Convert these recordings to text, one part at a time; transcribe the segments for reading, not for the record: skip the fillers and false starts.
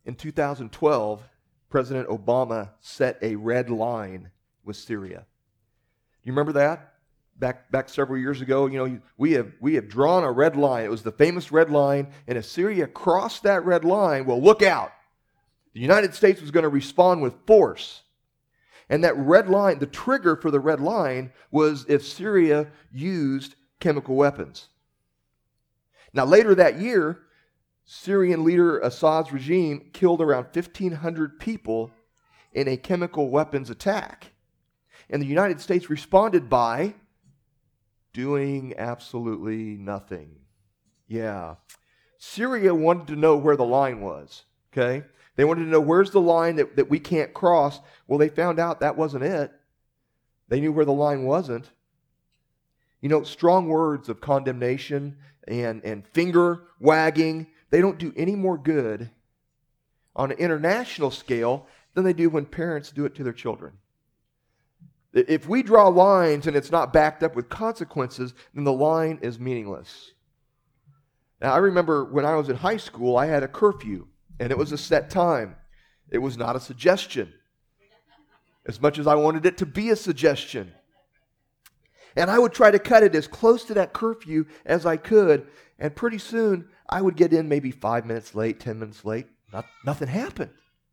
In 2012, President Obama set a red line with Syria. You remember that? Back several years ago, we have drawn a red line. It was the famous red line, and if Syria crossed that red line, well, look out. The United States was going to respond with force. And that red line, the trigger for the red line was if Syria used chemical weapons. Now, later that year, Syrian leader Assad's regime killed around 1,500 people in a chemical weapons attack. And the United States responded by doing absolutely nothing. Yeah. Syria wanted to know where the line was, okay? They wanted to know where's the line that we can't cross. Well, they found out that wasn't it. They knew where the line wasn't. Strong words of condemnation and finger wagging, they don't do any more good on an international scale than they do when parents do it to their children. If we draw lines and it's not backed up with consequences, then the line is meaningless. Now, I remember when I was in high school, I had a curfew, and it was a set time. It was not a suggestion, as much as I wanted it to be a suggestion. And I would try to cut it as close to that curfew as I could, and pretty soon I would get in maybe 5 minutes late, 10 minutes late. Nothing happened.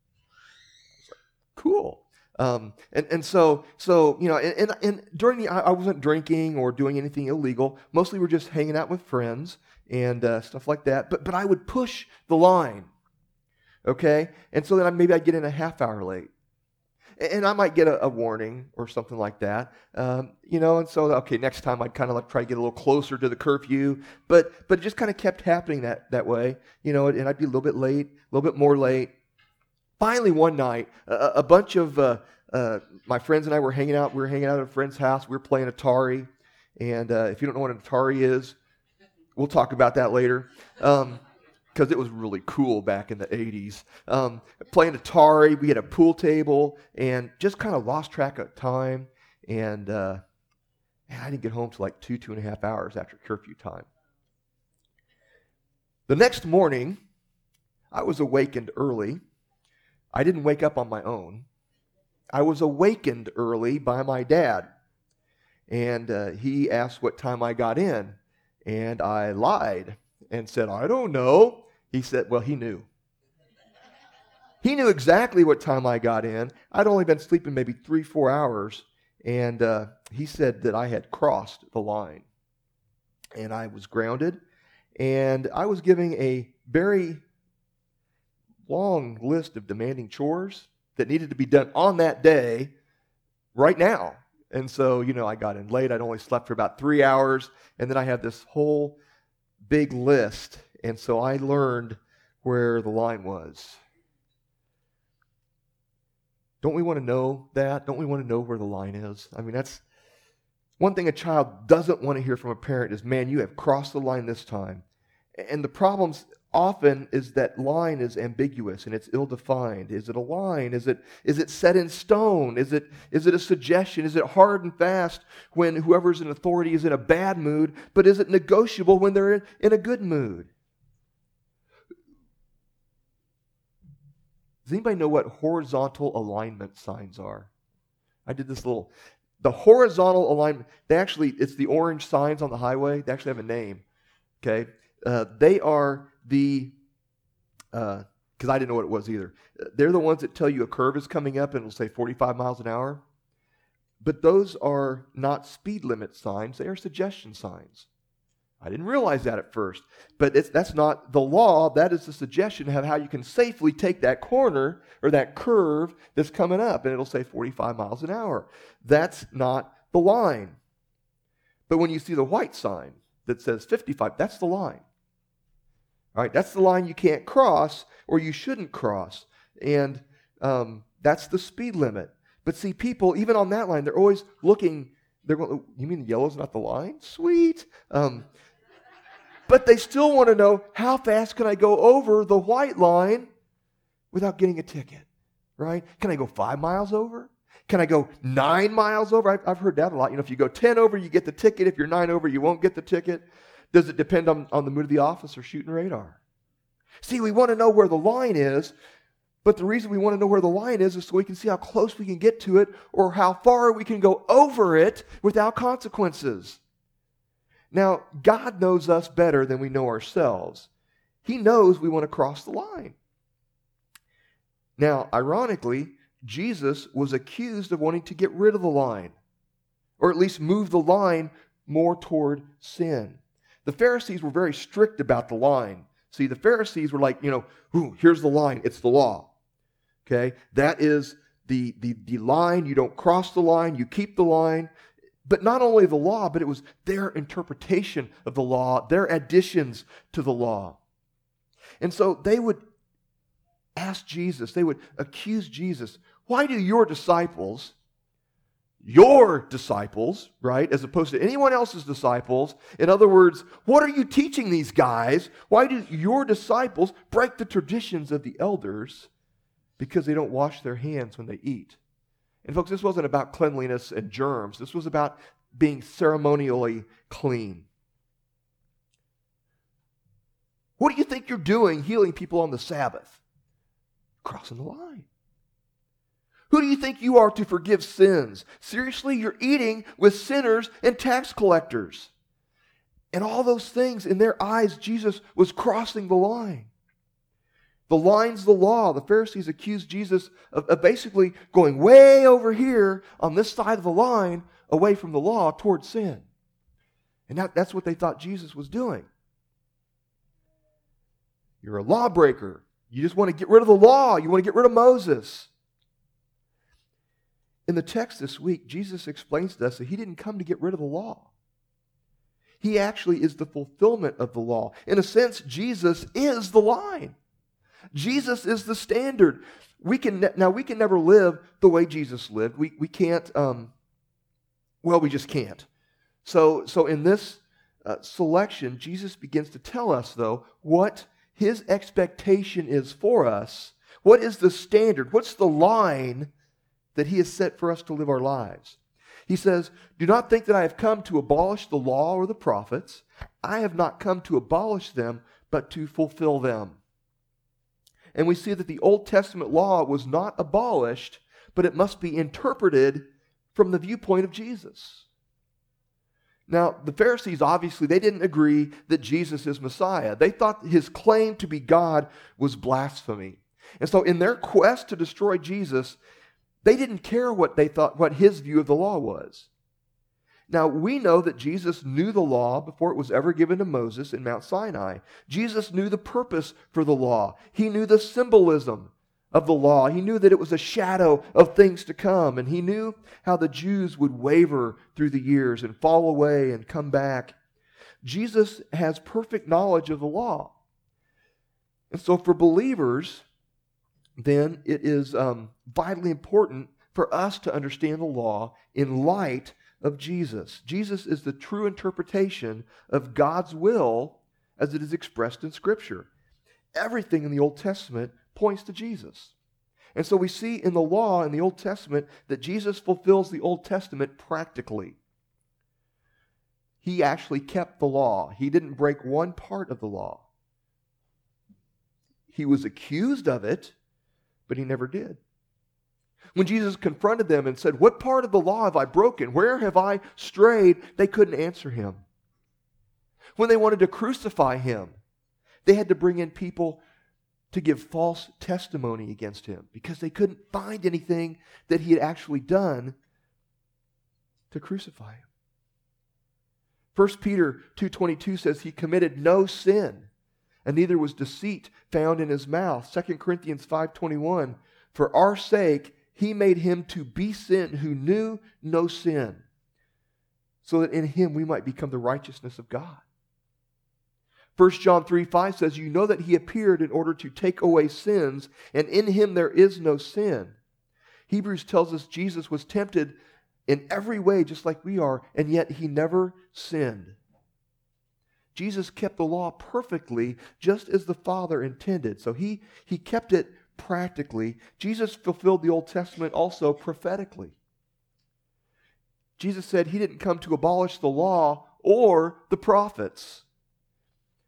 Cool. And so during I wasn't drinking or doing anything illegal. Mostly we're just hanging out with friends and stuff like that. But I would push the line, okay? And so then maybe I'd get in a half hour late. And I might get a warning or something like that, and so, okay, next time I'd kind of try to get a little closer to the curfew, but it just kind of kept happening that way, and I'd be a little bit late, a little bit more late. Finally, one night, a bunch of my friends and I were hanging out. We were hanging out at a friend's house. We were playing Atari, and if you don't know what an Atari is, we'll talk about that later. Because it was really cool back in the 80s. Playing Atari, we had a pool table, and just kind of lost track of time. And I didn't get home till 2.5 hours after curfew time. The next morning, I was awakened early. I didn't wake up on my own. I was awakened early by my dad. And he asked what time I got in. And I lied and said, I don't know. He said, well, he knew. He knew exactly what time I got in. I'd only been sleeping maybe 3-4 hours, and he said that I had crossed the line. And I was grounded, and I was giving a very long list of demanding chores that needed to be done on that day, right now. And so, I got in late. I'd only slept for about 3 hours, and then I had this whole big list. And so I learned where the line was. Don't we want to know that? Don't we want to know where the line is? I mean, that's one thing a child doesn't want to hear from a parent is, man, you have crossed the line this time. And the problems often is that line is ambiguous and it's ill-defined. Is it a line? Is it set in stone? Is it a suggestion? Is it hard and fast when whoever's in authority is in a bad mood? But is it negotiable when they're in a good mood? Does anybody know what horizontal alignment signs are? I did this the horizontal alignment, it's the orange signs on the highway. They actually have a name, okay? They are because I didn't know what it was either. They're the ones that tell you a curve is coming up and it'll say 45 miles an hour. But those are not speed limit signs. They are suggestion signs. I didn't realize that at first. But that's not the law. That is the suggestion of how you can safely take that corner or that curve that's coming up. And it'll say 45 miles an hour. That's not the line. But when you see the white sign that says 55, that's the line. All right, that's the line you can't cross or you shouldn't cross. And that's the speed limit. But see, people, even on that line, they're always looking. They're going, you mean the yellow's not the line? Sweet. But they still want to know, how fast can I go over the white line without getting a ticket, right? Can I go 5 miles over? Can I go 9 miles over? I've heard that a lot. If you go 10 over, you get the ticket. If you're 9 over, you won't get the ticket. Does it depend on the mood of the officer shooting radar? See, we want to know where the line is, But the reason we want to know where the line is so we can see how close we can get to it or how far we can go over it without consequences. Now, God knows us better than we know ourselves. He knows we want to cross the line. Now, ironically, Jesus was accused of wanting to get rid of the line, or at least move the line more toward sin. The Pharisees were very strict about the line. See, the Pharisees were like, here's the line, it's the law. Okay, that is the line. You don't cross the line, you keep the line. But not only the law, but it was their interpretation of the law, their additions to the law. And so they would ask Jesus, they would accuse Jesus, why do your disciples, right, as opposed to anyone else's disciples, in other words, what are you teaching these guys? Why do your disciples break the traditions of the elders because they don't wash their hands when they eat? And folks, this wasn't about cleanliness and germs. This was about being ceremonially clean. What do you think you're doing healing people on the Sabbath? Crossing the line. Who do you think you are to forgive sins? Seriously, you're eating with sinners and tax collectors. And all those things, in their eyes, Jesus was crossing the line. The line's the law. The Pharisees accused Jesus of basically going way over here on this side of the line, away from the law, toward sin. And that's what they thought Jesus was doing. You're a lawbreaker. You just want to get rid of the law. You want to get rid of Moses. In the text this week, Jesus explains to us that he didn't come to get rid of the law. He actually is the fulfillment of the law. In a sense, Jesus is the line. Jesus is the standard. We can never live the way Jesus lived. We can't, we just can't. So in this selection, Jesus begins to tell us, though, what his expectation is for us. What is the standard? What's the line that he has set for us to live our lives? He says, do not think that I have come to abolish the law or the prophets. I have not come to abolish them, but to fulfill them. And we see that the Old Testament law was not abolished, but it must be interpreted from the viewpoint of Jesus. Now, the Pharisees, obviously, they didn't agree that Jesus is Messiah. They thought his claim to be God was blasphemy. And so in their quest to destroy Jesus, they didn't care what his view of the law was. Now, we know that Jesus knew the law before it was ever given to Moses in Mount Sinai. Jesus knew the purpose for the law. He knew the symbolism of the law. He knew that it was a shadow of things to come. And he knew how the Jews would waver through the years and fall away and come back. Jesus has perfect knowledge of the law. And so for believers, then it is vitally important for us to understand the law in light of Jesus. Jesus is the true interpretation of God's will as it is expressed in Scripture. Everything in the Old Testament points to Jesus. And so we see in the law in the Old Testament that Jesus fulfills the Old Testament practically. He actually kept the law. He didn't break one part of the law. He was accused of it, but he never did. When Jesus confronted them and said, what part of the law have I broken? Where have I strayed? They couldn't answer him. When they wanted to crucify him, they had to bring in people to give false testimony against him because they couldn't find anything that he had actually done to crucify him. 1 Peter 2:22 says he committed no sin, and neither was deceit found in his mouth. 2 Corinthians 5:21, for our sake he made him to be sin who knew no sin, so that in him we might become the righteousness of God. 1 John 3:5 says, you know that he appeared in order to take away sins, and in him there is no sin. Hebrews tells us Jesus was tempted in every way just like we are, and yet he never sinned. Jesus kept the law perfectly just as the Father intended. So he kept it practically. Jesus fulfilled the Old Testament also prophetically. Jesus said he didn't come to abolish the law or the prophets.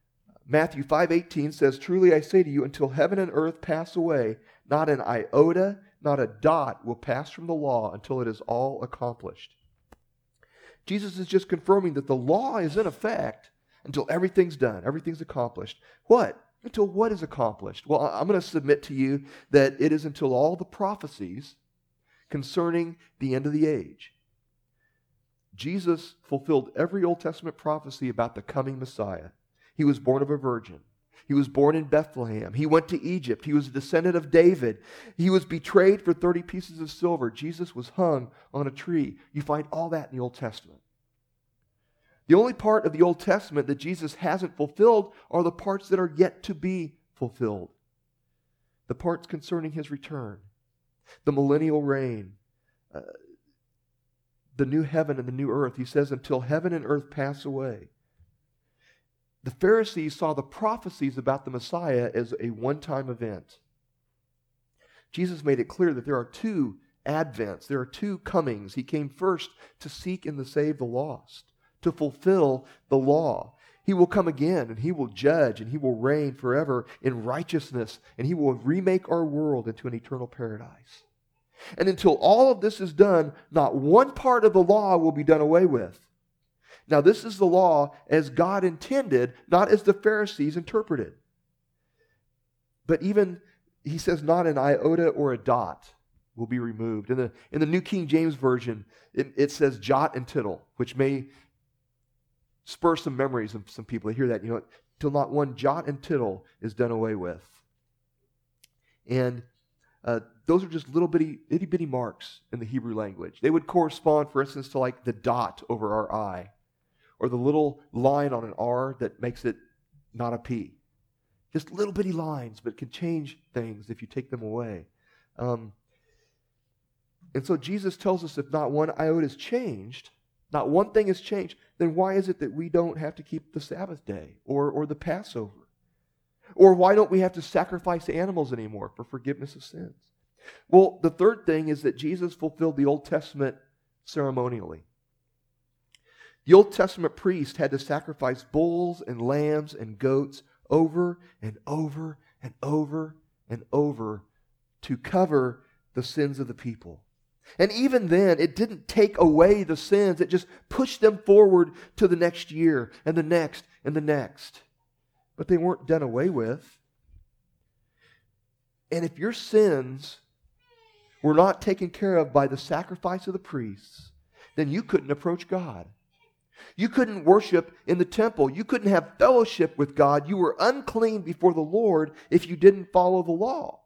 Matthew 5:18 says, "Truly I say to you, until heaven and earth pass away, not an iota, not a dot will pass from the law until it is all accomplished." Jesus is just confirming that the law is in effect until everything's done, everything's accomplished. What? Until what is accomplished? Well, I'm going to submit to you that it is until all the prophecies concerning the end of the age. Jesus fulfilled every Old Testament prophecy about the coming Messiah. He was born of a virgin. He was born in Bethlehem. He went to Egypt. He was a descendant of David. He was betrayed for 30 pieces of silver. Jesus was hung on a tree. You find all that in the Old Testament. The only part of the Old Testament that Jesus hasn't fulfilled are the parts that are yet to be fulfilled. The parts concerning his return, the millennial reign, the new heaven and the new earth. He says, until heaven and earth pass away. The Pharisees saw the prophecies about the Messiah as a one-time event. Jesus made it clear that there are two advents, there are two comings. He came first to seek and to save the lost, to fulfill the law. He will come again, and he will judge, and he will reign forever in righteousness, and he will remake our world into an eternal paradise. And until all of this is done, not one part of the law will be done away with. Now, this is the law as God intended, not as the Pharisees interpreted. But even, he says, not an iota or a dot will be removed. In the New King James Version, it says jot and tittle, which may spur some memories of some people. They hear that, till not one jot and tittle is done away with. And those are just little itty bitty marks in the Hebrew language. They would correspond, for instance, to like the dot over our I, or the little line on an R that makes it not a P. Just little bitty lines, but can change things if you take them away. And so Jesus tells us if not one iota is changed, not one thing has changed, then why is it that we don't have to keep the Sabbath day or the Passover? Or why don't we have to sacrifice animals anymore for forgiveness of sins? Well, the third thing is that Jesus fulfilled the Old Testament ceremonially. The Old Testament priest had to sacrifice bulls and lambs and goats over and over and over and over to cover the sins of the people. And even then, it didn't take away the sins. It just pushed them forward to the next year and the next and the next. But they weren't done away with. And if your sins were not taken care of by the sacrifice of the priests, then you couldn't approach God. You couldn't worship in the temple. You couldn't have fellowship with God. You were unclean before the Lord if you didn't follow the law.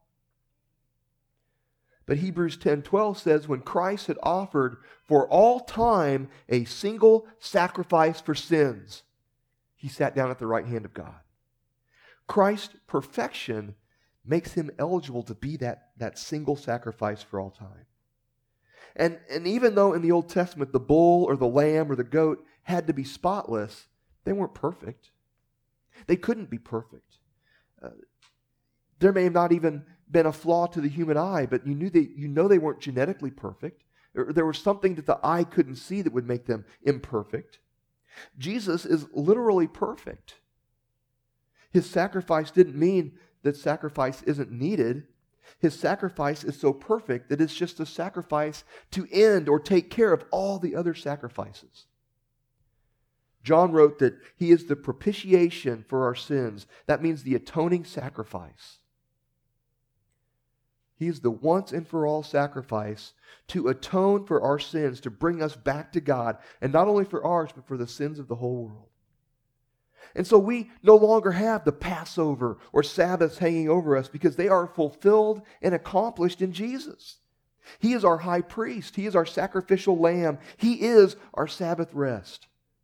But Hebrews 10:12 says, when Christ had offered for all time a single sacrifice for sins, he sat down at the right hand of God. Christ's perfection makes him eligible to be that single sacrifice for all time. And even though in the Old Testament the bull or the lamb or the goat had to be spotless, they weren't perfect. They couldn't be perfect. There may have not even been a flaw to the human eye, but you know they weren't genetically perfect. There was something that the eye couldn't see that would make them imperfect. Jesus is literally perfect. His sacrifice didn't mean that sacrifice isn't needed. His sacrifice is so perfect that it's just a sacrifice to end or take care of all the other sacrifices. John wrote that he is the propitiation for our sins. That means the atoning sacrifice. He is the once and for all sacrifice to atone for our sins, to bring us back to God, and not only for ours, but for the sins of the whole world. And so we no longer have the Passover or Sabbaths hanging over us because they are fulfilled and accomplished in Jesus. He is our high priest. He is our sacrificial lamb. He is our Sabbath rest.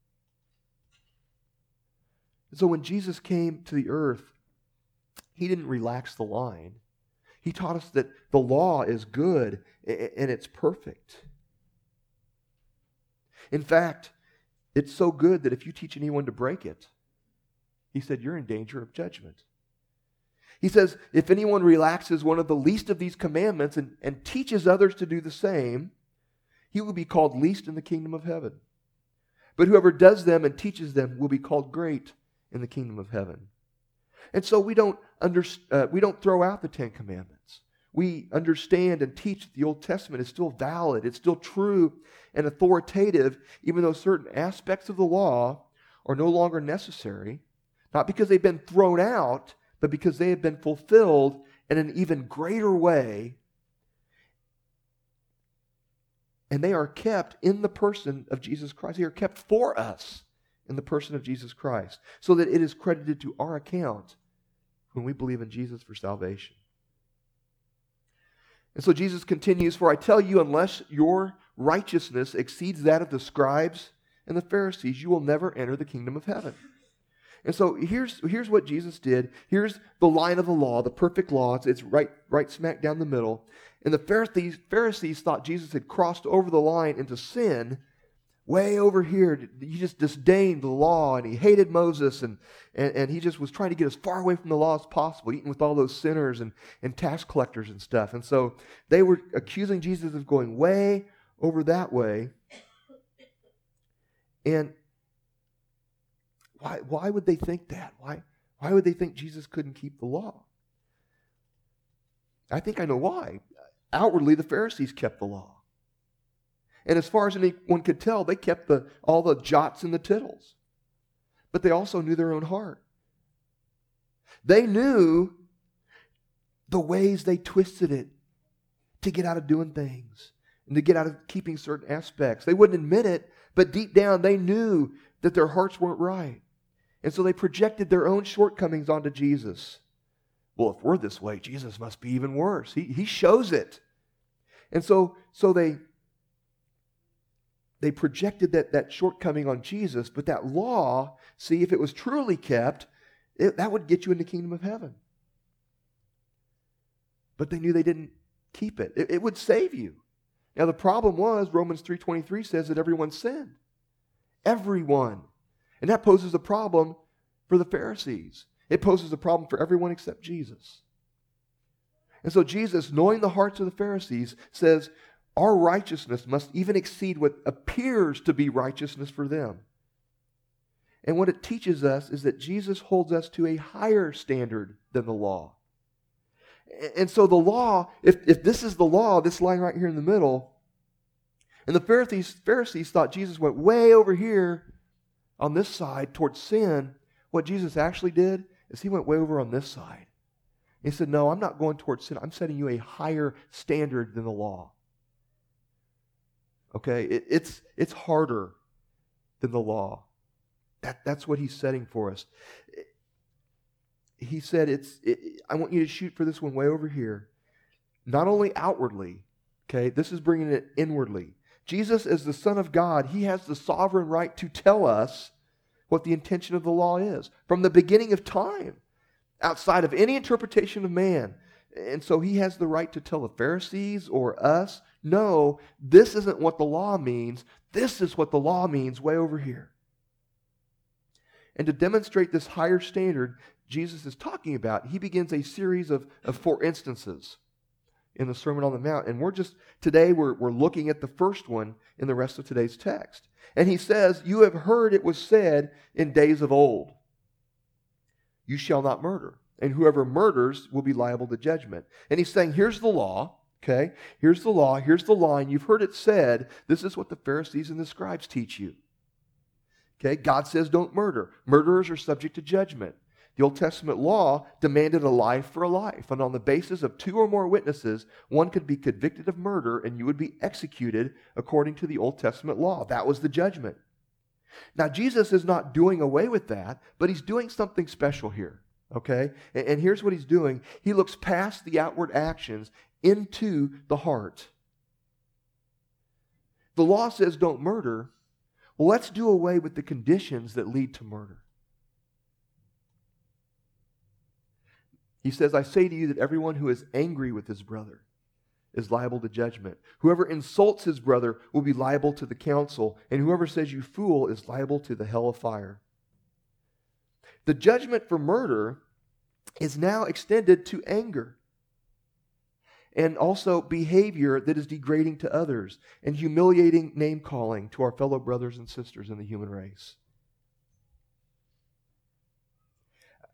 And so when Jesus came to the earth, he didn't relax the line. He taught us that the law is good and it's perfect. In fact, it's so good that if you teach anyone to break it, he said, you're in danger of judgment. He says, if anyone relaxes one of the least of these commandments and teaches others to do the same, he will be called least in the kingdom of heaven. But whoever does them and teaches them will be called great in the kingdom of heaven. And so we don't throw out the Ten Commandments. We understand and teach that the Old Testament is still valid. It's still true and authoritative, even though certain aspects of the law are no longer necessary, not because they've been thrown out, but because they have been fulfilled in an even greater way. And they are kept in the person of Jesus Christ. They are kept for us in the person of Jesus Christ, so that it is credited to our account when we believe in Jesus for salvation. And so Jesus continues, "For I tell you, unless your righteousness exceeds that of the scribes and the Pharisees, you will never enter the kingdom of heaven." And so here's what Jesus did. Here's the line of the law, the perfect law. It's right smack down the middle. And the Pharisees thought Jesus had crossed over the line into sin. Way over here, he just disdained the law, and he hated Moses, and he just was trying to get as far away from the law as possible, eating with all those sinners and tax collectors and stuff. And so they were accusing Jesus of going way over that way. And why would they think that? Why would they think Jesus couldn't keep the law? I think I know why. Outwardly, the Pharisees kept the law. And as far as anyone could tell, they kept all the jots and the tittles. But they also knew their own heart. They knew the ways they twisted it to get out of doing things and to get out of keeping certain aspects. They wouldn't admit it, but deep down they knew that their hearts weren't right. And so they projected their own shortcomings onto Jesus. Well, if we're this way, Jesus must be even worse. He shows it. And so they projected that shortcoming on Jesus, but that law, see, if it was truly kept, that would get you in the kingdom of heaven. But they knew they didn't keep it. It would save you. Now the problem was, Romans 3:23 says that everyone sinned. Everyone. And that poses a problem for the Pharisees. It poses a problem for everyone except Jesus. And so Jesus, knowing the hearts of the Pharisees, says, our righteousness must even exceed what appears to be righteousness for them. And what it teaches us is that Jesus holds us to a higher standard than the law. And so the law, if this is the law, this line right here in the middle, and the Pharisees thought Jesus went way over here on this side towards sin, what Jesus actually did is he went way over on this side. He said, no, I'm not going towards sin. I'm setting you a higher standard than the law. Okay, it's harder than the law. That's what he's setting for us. He said, I want you to shoot for this one way over here. Not only outwardly, okay, this is bringing it inwardly. Jesus, as the Son of God, he has the sovereign right to tell us what the intention of the law is from the beginning of time, outside of any interpretation of man. And so he has the right to tell the Pharisees or us, no, this isn't what the law means. This is what the law means way over here. And to demonstrate this higher standard Jesus is talking about, he begins a series of 4 instances in the Sermon on the Mount. And today we're looking at the first one in the rest of today's text. And he says, you have heard it was said in days of old, you shall not murder. And whoever murders will be liable to judgment. And he's saying, here's the law, okay? Here's the law, here's the line. You've heard it said. This is what the Pharisees and the scribes teach you. Okay? God says don't murder. Murderers are subject to judgment. The Old Testament law demanded a life for a life. And on the basis of 2 or more witnesses, one could be convicted of murder and you would be executed according to the Old Testament law. That was the judgment. Now, Jesus is not doing away with that, but he's doing something special here. Okay? And here's what he's doing. He looks past the outward actions into the heart. The law says don't murder. Well, let's do away with the conditions that lead to murder. He says, I say to you that everyone who is angry with his brother is liable to judgment. Whoever insults his brother will be liable to the council, and whoever says you fool is liable to the hell of fire. The judgment for murder is now extended to anger and also behavior that is degrading to others and humiliating name-calling to our fellow brothers and sisters in the human race.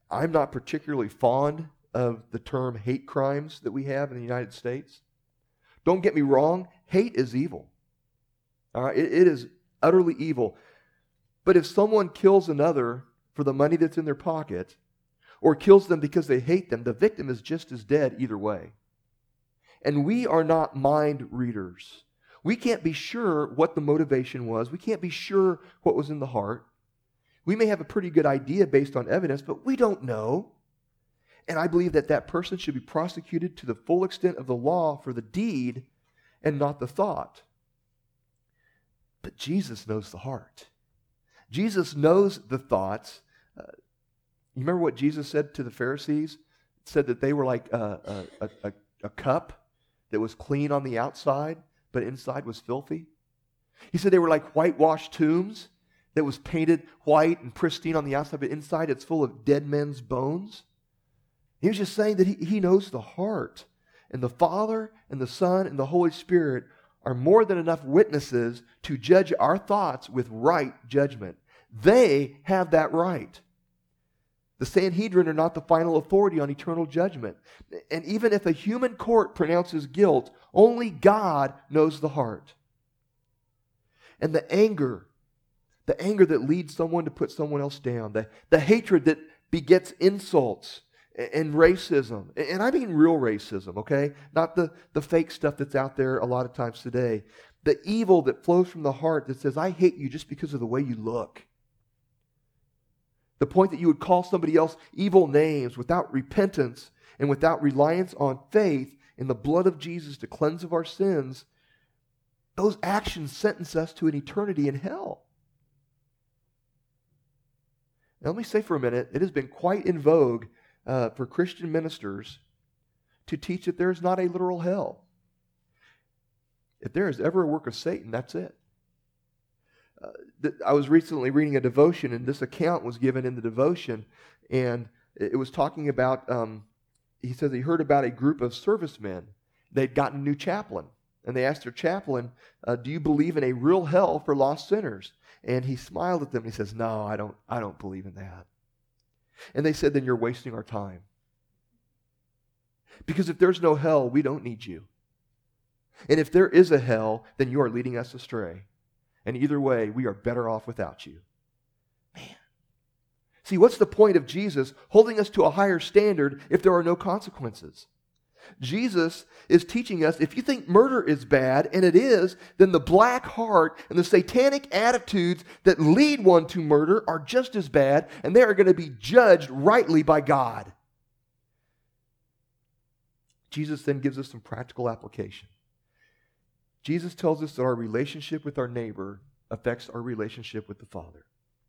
I'm not particularly fond of the term hate crimes that we have in the United States. Don't get me wrong, hate is evil. All right, it is utterly evil. But if someone kills another for the money that's in their pocket, or kills them because they hate them, the victim is just as dead either way. And we are not mind readers. We can't be sure what the motivation was. We can't be sure what was in the heart. We may have a pretty good idea based on evidence, but we don't know. And I believe that that person should be prosecuted to the full extent of the law for the deed and not the thought. But Jesus knows the heart. Jesus knows the thoughts. You remember what Jesus said to the Pharisees? It said that they were like a cup that was clean on the outside, but inside was filthy. He said they were like whitewashed tombs that was painted white and pristine on the outside, but inside it's full of dead men's bones. He was just saying that he knows the heart. And the Father and the Son and the Holy Spirit are more than enough witnesses to judge our thoughts with right judgment. They have that right. The Sanhedrin are not the final authority on eternal judgment. And even if a human court pronounces guilt, only God knows the heart. And the anger that leads someone to put someone else down, the hatred that begets insults and racism, and I mean real racism, okay? Not the fake stuff that's out there a lot of times today. The evil that flows from the heart that says, I hate you just because of the way you look. The point that you would call somebody else evil names without repentance and without reliance on faith in the blood of Jesus to cleanse of our sins, those actions sentence us to an eternity in hell. Now let me say for a minute, it has been quite in vogue for Christian ministers to teach that there is not a literal hell. If there is ever a work of Satan, that's it. I was recently reading a devotion, and this account was given in the devotion, and it was talking about, he says he heard about a group of servicemen. They'd gotten a new chaplain, and they asked their chaplain, do you believe in a real hell for lost sinners? And he smiled at them, and he says, no, I don't believe in that. And they said, then you're wasting our time. Because if there's no hell, we don't need you. And if there is a hell, then you are leading us astray. And either way, we are better off without you. Man. See, what's the point of Jesus holding us to a higher standard if there are no consequences? Jesus is teaching us, if you think murder is bad, and it is, then the black heart and the satanic attitudes that lead one to murder are just as bad, and they are going to be judged rightly by God. Jesus then gives us some practical application. Jesus tells us that our relationship with our neighbor affects our relationship with the Father.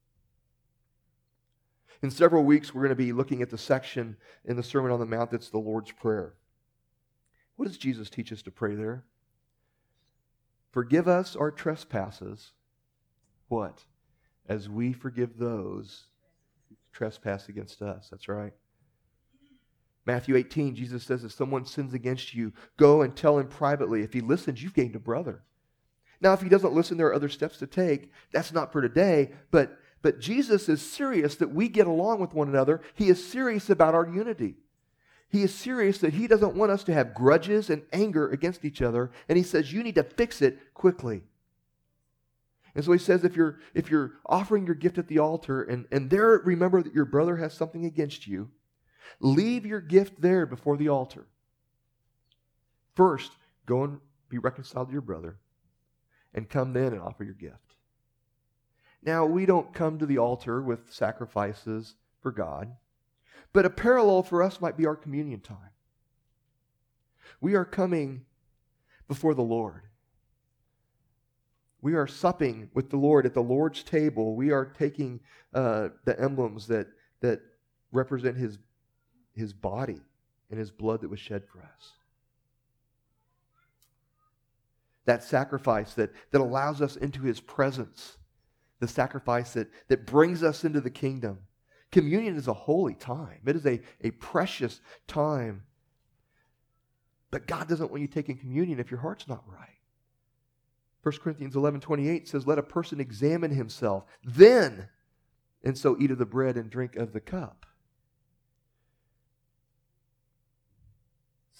In several weeks, we're going to be looking at the section in the Sermon on the Mount that's the Lord's Prayer. What does Jesus teach us to pray there? Forgive us our trespasses. What? As we forgive those who trespass against us. That's right. Matthew 18, Jesus says, if someone sins against you, go and tell him privately. If he listens, you've gained a brother. Now, if he doesn't listen, there are other steps to take. That's not for today, but Jesus is serious that we get along with one another. He is serious about our unity. He is serious that he doesn't want us to have grudges and anger against each other, and he says you need to fix it quickly. And so he says if you're offering your gift at the altar and there remember that your brother has something against you, leave your gift there before the altar. First, go and be reconciled to your brother, and come then and offer your gift. Now, we don't come to the altar with sacrifices for God, but a parallel for us might be our communion time. We are coming before the Lord. We are supping with the Lord at the Lord's table. We are taking the emblems that represent His body and His blood that was shed for us. That sacrifice that allows us into His presence. The sacrifice that brings us into the kingdom. Communion is a holy time. It is a precious time. But God doesn't want you taking communion if your heart's not right. 1 Corinthians 11:28 says, let a person examine himself, then, and so eat of the bread and drink of the cup.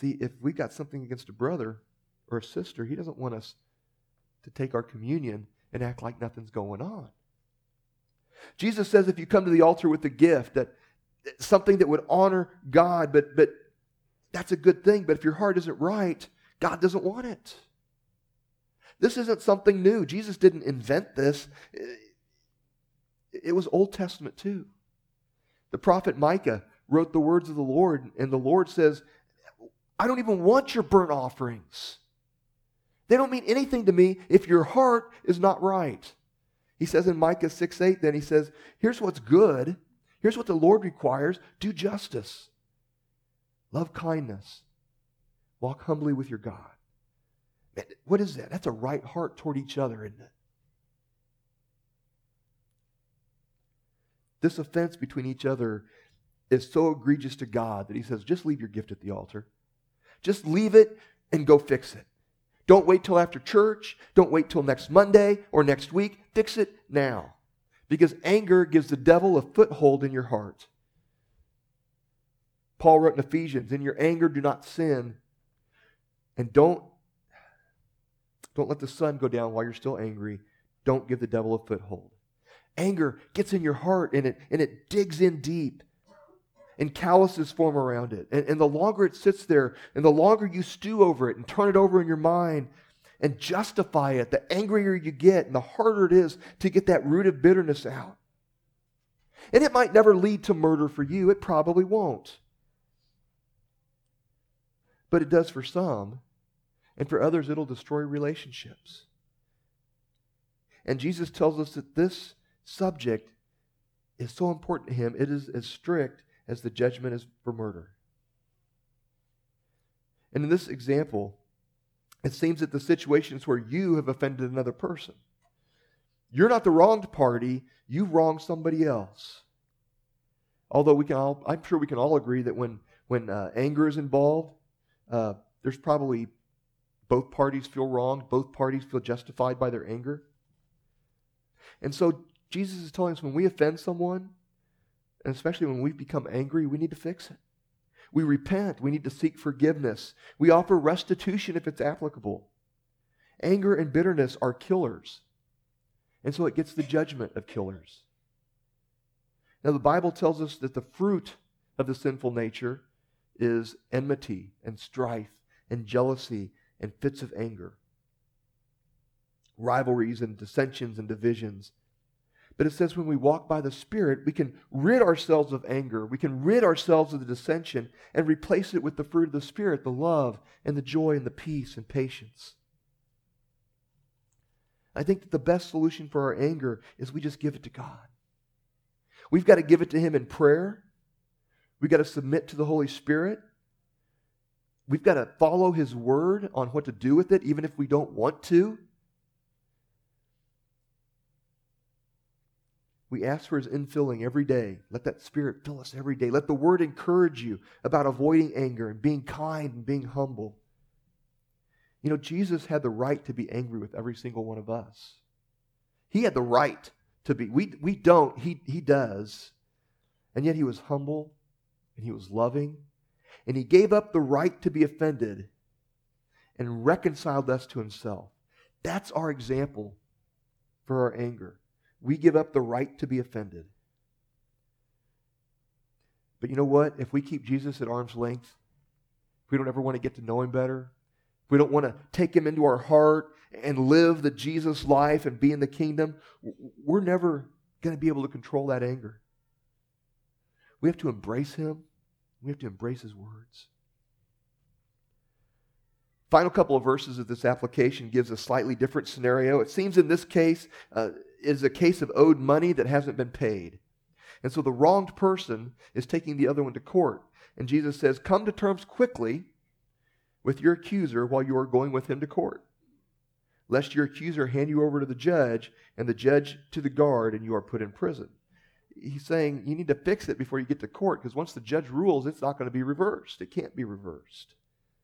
See, if we got something against a brother or a sister, he doesn't want us to take our communion and act like nothing's going on. Jesus says if you come to the altar with a gift, that something that would honor God, but that's a good thing. But if your heart isn't right, God doesn't want it. This isn't something new. Jesus didn't invent this. It was Old Testament too. The prophet Micah wrote the words of the Lord, and the Lord says, I don't even want your burnt offerings. They don't mean anything to me if your heart is not right. He says in Micah 6:8, then he says, here's what's good. Here's what the Lord requires. Do justice. Love kindness. Walk humbly with your God. Man, what is that? That's a right heart toward each other, isn't it? This offense between each other is so egregious to God that he says, just leave your gift at the altar. Just leave it and go fix it. Don't wait till after church. Don't wait till next Monday or next week. Fix it now. Because anger gives the devil a foothold in your heart. Paul wrote in Ephesians, in your anger do not sin. And don't let the sun go down while you're still angry. Don't give the devil a foothold. Anger gets in your heart and it digs in deep. And calluses form around it. And the longer it sits there, and the longer you stew over it and turn it over in your mind and justify it, the angrier you get and the harder it is to get that root of bitterness out. And it might never lead to murder for you. It probably won't. But it does for some. And for others, it'll destroy relationships. And Jesus tells us that this subject is so important to him, it is as strict as the judgment is for murder. And in this example, it seems that the situation is where you have offended another person. You're not the wronged party, you've wronged somebody else. Although I'm sure we can all agree that when anger is involved, there's probably both parties feel wronged, both parties feel justified by their anger. And so Jesus is telling us when we offend someone, and especially when we become angry, we need to fix it. We repent. We need to seek forgiveness. We offer restitution if it's applicable. Anger and bitterness are killers. And so it gets the judgment of killers. Now the Bible tells us that the fruit of the sinful nature is enmity and strife and jealousy and fits of anger. Rivalries and dissensions and divisions. But it says when we walk by the Spirit, we can rid ourselves of anger. We can rid ourselves of the dissension and replace it with the fruit of the Spirit, the love and the joy and the peace and patience. I think that the best solution for our anger is we just give it to God. We've got to give it to Him in prayer. We've got to submit to the Holy Spirit. We've got to follow His Word on what to do with it, even if we don't want to. We ask for His infilling every day. Let that Spirit fill us every day. Let the Word encourage you about avoiding anger and being kind and being humble. You know, Jesus had the right to be angry with every single one of us. He had the right to be. We don't. He does. And yet He was humble and He was loving. And He gave up the right to be offended and reconciled us to Himself. That's our example for our anger. We give up the right to be offended. But you know what? If we keep Jesus at arm's length, if we don't ever want to get to know Him better, if we don't want to take Him into our heart and live the Jesus life and be in the kingdom, we're never going to be able to control that anger. We have to embrace Him. We have to embrace His words. Final couple of verses of this application gives a slightly different scenario. It seems in this case is a case of owed money that hasn't been paid. And so the wronged person is taking the other one to court. And Jesus says, come to terms quickly with your accuser while you are going with him to court, lest your accuser hand you over to the judge and the judge to the guard and you are put in prison. He's saying you need to fix it before you get to court, because once the judge rules, it's not going to be reversed. It can't be reversed.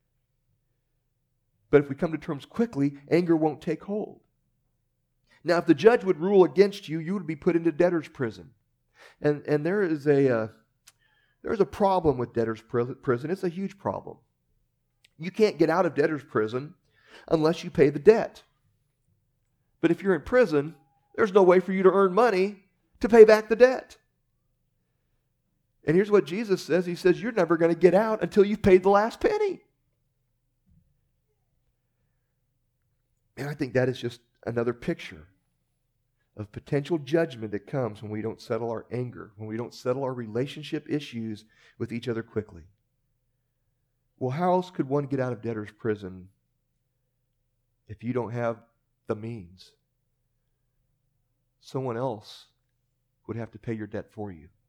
But if we come to terms quickly, anger won't take hold. Now, if the judge would rule against you, you would be put into debtor's prison. And there's a problem with debtor's prison. It's a huge problem. You can't get out of debtor's prison unless you pay the debt. But if you're in prison, there's no way for you to earn money to pay back the debt. And here's what Jesus says. He says, you're never going to get out until you've paid the last penny. And I think that is just another picture of potential judgment that comes when we don't settle our anger, when we don't settle our relationship issues with each other quickly. Well, how else could one get out of debtor's prison if you don't have the means? Someone else would have to pay your debt for you.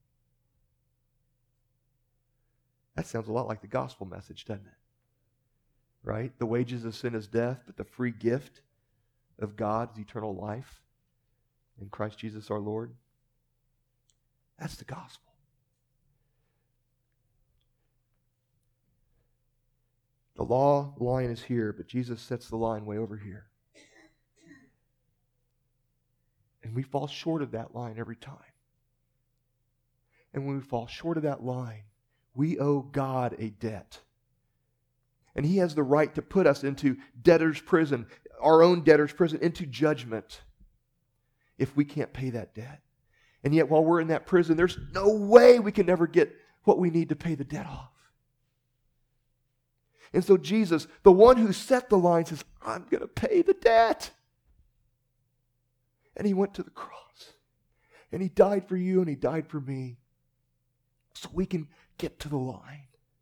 That sounds a lot like the gospel message, doesn't it? Right? The wages of sin is death, but the free gift of God is eternal life in Christ Jesus our Lord. That's the gospel. The law line is here, but Jesus sets the line way over here. And we fall short of that line every time. And when we fall short of that line, we owe God a debt. And He has the right to put us into debtor's prison, our own debtor's prison, into judgment if we can't pay that debt. And yet while we're in that prison, there's no way we can ever get what we need to pay the debt off. And so Jesus, the one who set the line, says, I'm going to pay the debt. And He went to the cross. And He died for you and He died for me so we can get to the line.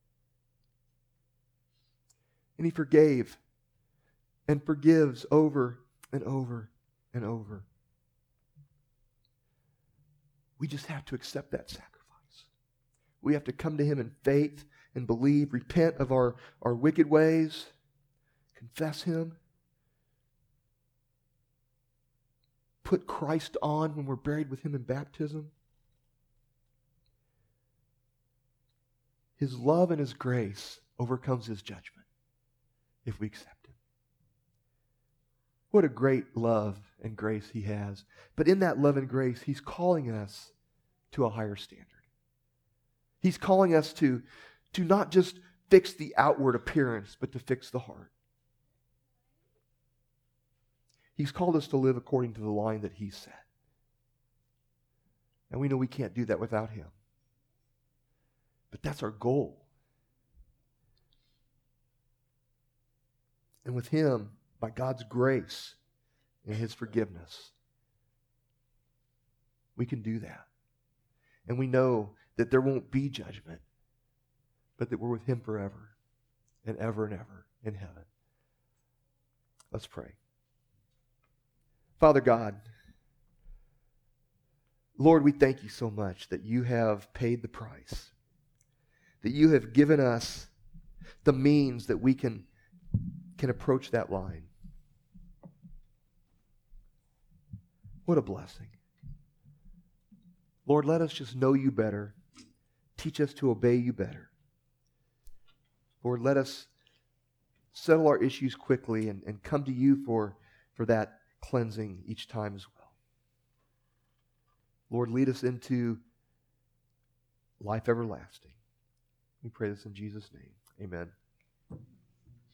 And He forgave and forgives over and over and over. We just have to accept that sacrifice. We have to come to Him in faith and believe, repent of our wicked ways, confess Him, put Christ on when we're buried with Him in baptism. His love and His grace overcomes His judgment if we accept Him. What a great love and grace He has. But in that love and grace, He's calling us to a higher standard. He's calling us to not just fix the outward appearance, but to fix the heart. He's called us to live according to the line that He set. And we know we can't do that without Him. But that's our goal. And with Him, by God's grace and His forgiveness, we can do that. And we know that there won't be judgment, but that we're with Him forever and ever in heaven. Let's pray. Father God, Lord, we thank You so much that You have paid the price, that You have given us the means that we can approach that line. What a blessing. Lord, let us just know You better. Teach us to obey You better. Lord, let us settle our issues quickly and come to You for that cleansing each time as well. Lord, lead us into life everlasting. We pray this in Jesus' name. Amen.